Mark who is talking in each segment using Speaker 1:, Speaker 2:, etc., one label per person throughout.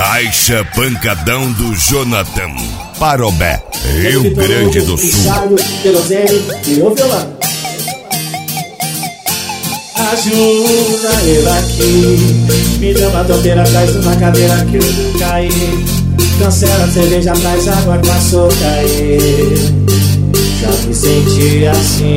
Speaker 1: Caixa Pancadão do Jonathan, Parobé, Rio Grande do Sul.
Speaker 2: Ajuda eu aqui, me deu uma tonteira atrás de uma cadeira que eu caí. Cancela a cerveja, traz água com açúcar aí. Já me senti assim.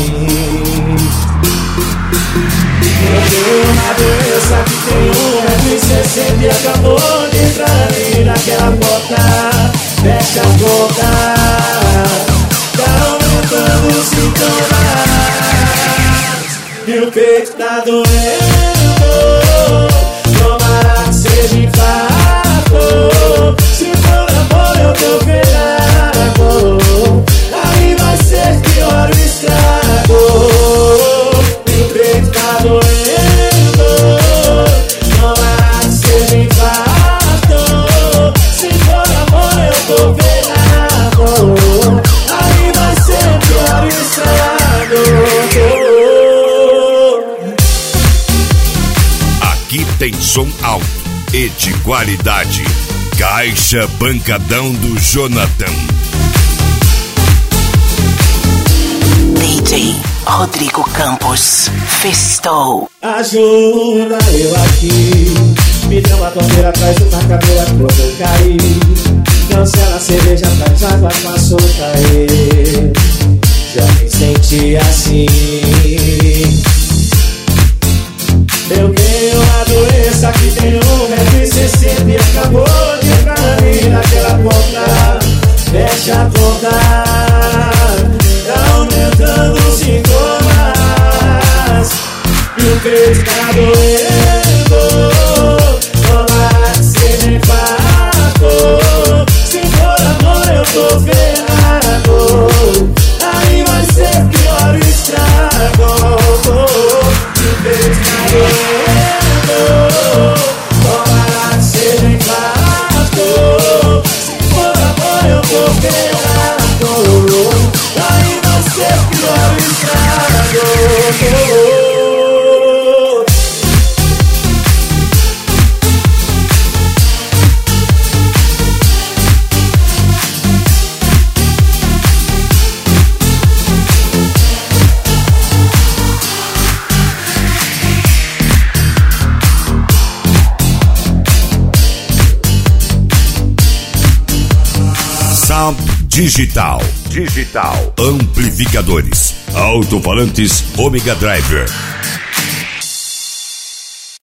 Speaker 2: Eu tenho uma doença que tem 1,60 e acabou de entrar ali naquela porta. Fecha a porta, tá aumentando os sintomas. E o peito tá doendo, tomara que seja infarto. Se for amor eu tô velado, aí vai ser pior o estrago. E o peito tá doendo, tomara que seja infarto. Se for amor eu tô velado, aí vai ser pior o estrago.
Speaker 1: Aqui tem som alto e de qualidade. Caixa Pancadão do Jonathan.
Speaker 3: DJ Rodrigo Campos, festou.
Speaker 2: Ajuda eu aqui, me deu uma tonteira atrás de uma cadeira quando eu caí. Cancela a cerveja, traz água com açúcar aí. Já me senti assim. Eu tenho uma doença que tem 1,60 e acabou de entrar ali naquela porta. Fecha a porta, tá aumentando os sintomas. E o peito tá doendo, tomara que seja infarto. Se for amor eu tô ferrado, aí vai ser pior o estrago. O peito tá doendo, tomara que seja infarto. Se for amor eu tô ferrado, aí vai ser pior o estrago.
Speaker 1: Sound Digital. Amplificadores, alto-falantes Omega Driver.